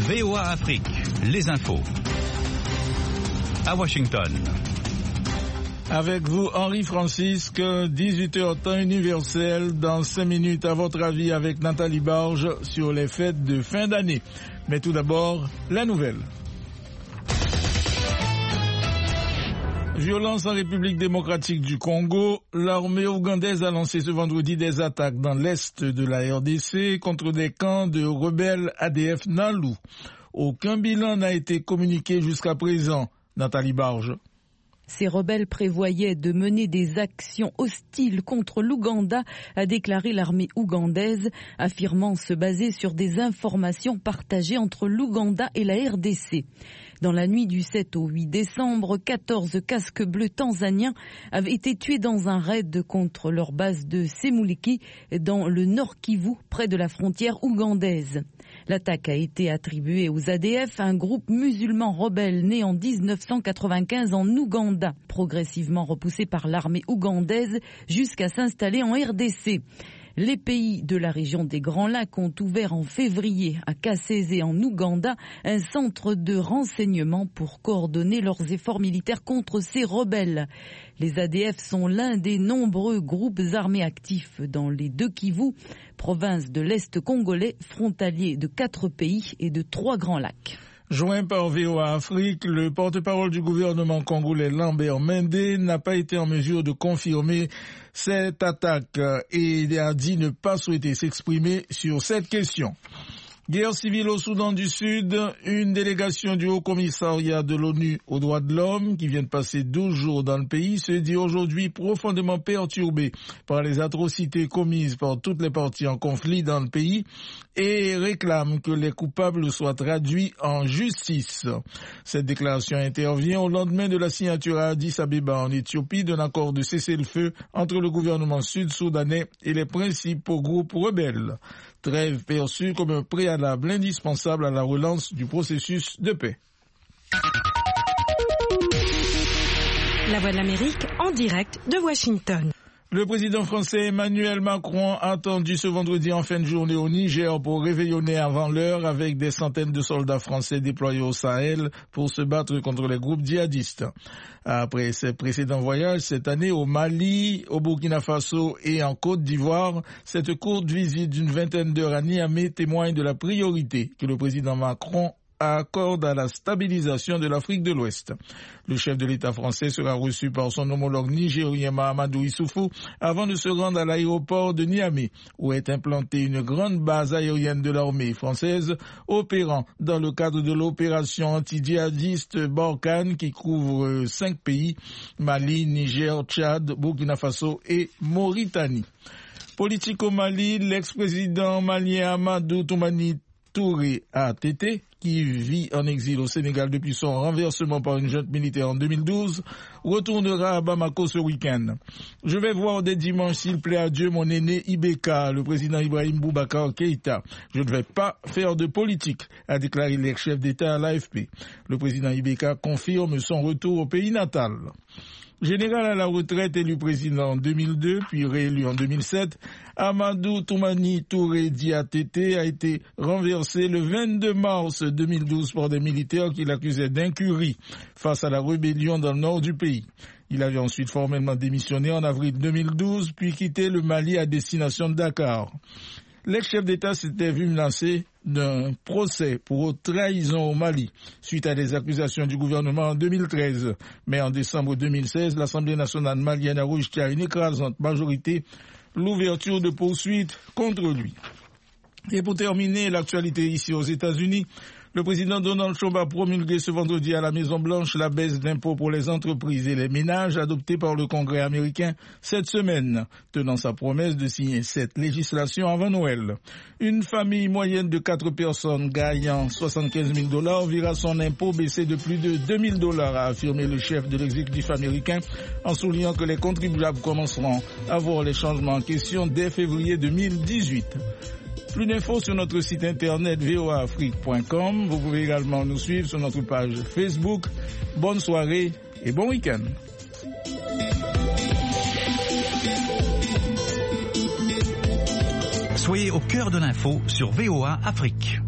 VOA Afrique, les infos. À Washington. Avec vous, Henri Francisque, 18h temps universel. Dans 5 minutes, à votre avis, avec Nathalie Barge sur les fêtes de fin d'année. Mais tout d'abord, la nouvelle. Violence en République démocratique du Congo. L'armée ougandaise a lancé ce vendredi des attaques dans l'est de la RDC contre des camps de rebelles ADF Nalu. Aucun bilan n'a été communiqué jusqu'à présent. Nathalie Barge. Ces rebelles prévoyaient de mener des actions hostiles contre l'Ouganda, a déclaré l'armée ougandaise, affirmant se baser sur des informations partagées entre l'Ouganda et la RDC. Dans la nuit du 7 au 8 décembre, 14 casques bleus tanzaniens avaient été tués dans un raid contre leur base de Semuliki, dans le Nord Kivu, près de la frontière ougandaise. L'attaque a été attribuée aux ADF, un groupe musulman rebelle né en 1995 en Ouganda, progressivement repoussé par l'armée ougandaise jusqu'à s'installer en RDC. Les pays de la région des Grands Lacs ont ouvert en février à Kasese en Ouganda un centre de renseignement pour coordonner leurs efforts militaires contre ces rebelles. Les ADF sont l'un des nombreux groupes armés actifs dans les 2 Kivu, province de l'Est congolais, frontalier de 4 pays et de 3 Grands Lacs. Joint par VOA Afrique, le porte-parole du gouvernement congolais Lambert Mende n'a pas été en mesure de confirmer cette attaque et a dit ne pas souhaiter s'exprimer sur cette question. Guerre civile au Soudan du Sud, une délégation du Haut-Commissariat de l'ONU aux droits de l'homme, qui vient de passer 12 jours dans le pays, se dit aujourd'hui profondément perturbée par les atrocités commises par toutes les parties en conflit dans le pays et réclame que les coupables soient traduits en justice. Cette déclaration intervient au lendemain de la signature à Addis Abeba en Éthiopie d'un accord de cessez-le-feu entre le gouvernement sud-soudanais et les principaux groupes rebelles. Trêve perçue comme un préalable indispensable à la relance du processus de paix. La Voix de l'Amérique en direct de Washington. Le président français Emmanuel Macron a attendu ce vendredi en fin de journée au Niger pour réveillonner avant l'heure avec des centaines de soldats français déployés au Sahel pour se battre contre les groupes djihadistes. Après ses précédents voyages cette année au Mali, au Burkina Faso et en Côte d'Ivoire, cette courte visite d'une vingtaine d'heures à Niamey témoigne de la priorité que le président Macron accorde à la stabilisation de l'Afrique de l'Ouest. Le chef de l'État français sera reçu par son homologue nigérien Mahamadou Issoufou avant de se rendre à l'aéroport de Niamey, où est implantée une grande base aérienne de l'armée française opérant dans le cadre de l'opération anti-djihadiste Barkhane qui couvre 5 pays, Mali, Niger, Tchad, Burkina Faso et Mauritanie. Politique au Mali, l'ex-président malien Amadou Toumani Touré ATT, qui vit en exil au Sénégal depuis son renversement par une junte militaire en 2012, retournera à Bamako ce week-end. Je vais voir dès dimanche, s'il plaît à Dieu, mon aîné Ibeka, le président Ibrahim Boubacar Keïta. Je ne vais pas faire de politique, a déclaré l'ex-chef d'État à l'AFP. Le président Ibeka confirme son retour au pays natal. Général à la retraite, élu président en 2002, puis réélu en 2007, Amadou Toumani Touré ATT a été renversé le 22 mars 2012 par des militaires qui l'accusaient d'incurie face à la rébellion dans le nord du pays. Il avait ensuite formellement démissionné en avril 2012, puis quitté le Mali à destination de Dakar. L'ex-chef d'État s'était vu menacé d'un procès pour trahison au Mali, suite à des accusations du gouvernement en 2013. Mais en décembre 2016, l'Assemblée nationale malienne a rejeté à une écrasante majorité l'ouverture de poursuites contre lui. Et pour terminer, l'actualité ici aux États-Unis, le président Donald Trump a promulgué ce vendredi à la Maison-Blanche la baisse d'impôts pour les entreprises et les ménages adoptée par le Congrès américain cette semaine, tenant sa promesse de signer cette législation avant Noël. Une famille moyenne de 4 personnes gagnant $75 000 verra son impôt baisser de plus de $2 000, a affirmé le chef de l'exécutif américain, en soulignant que les contribuables commenceront à voir les changements en question dès février 2018. Plus d'infos sur notre site internet voaafrique.com. Vous pouvez également nous suivre sur notre page Facebook. Bonne soirée et bon week-end. Soyez au cœur de l'info sur VOA Afrique.